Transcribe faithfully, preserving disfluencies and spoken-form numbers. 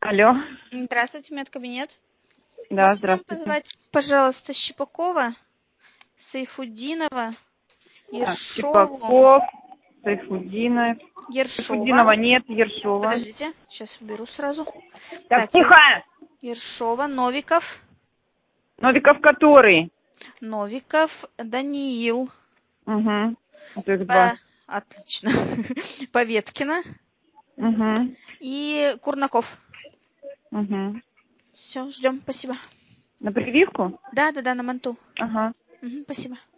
Алло. Здравствуйте, медкабинет. Да, Можете нам здравствуйте. позвать, пожалуйста, Щепакова, Сайфуддинова, Так, Ершову. Щепаков, Сайфуддинов. Ершова. Сайфуддинова нет, Ершова. Подождите, сейчас уберу сразу. Так, Так, тихо! Ершова, Новиков. Новиков который? Новиков, Даниил. Угу. Это их два. По... Отлично. Поветкина Угу. и Курнаков. Угу. Все, ждем, спасибо. На прививку? Да, да, да, на манту. Ага. Угу, спасибо.